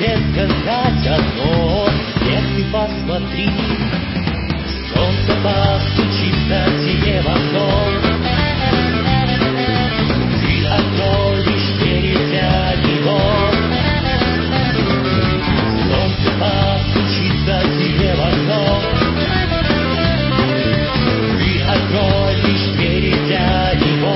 тебе сказать одно. Если посмотри, солнце постучится тебе в окно. Ты откроешь двери для него. Солнце постучится тебе в окно. Ты откроешь двери для него.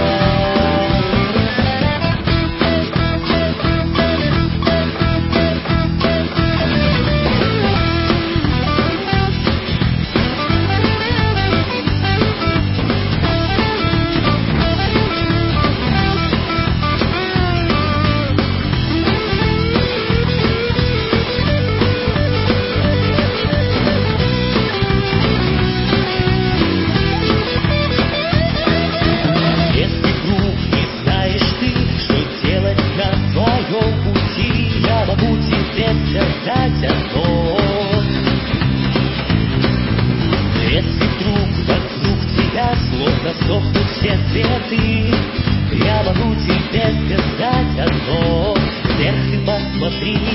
Сказать одно. Если вдруг вокруг тебя словно сохнут все цветы, я могу тебе сказать одно. Вверх ты посмотри,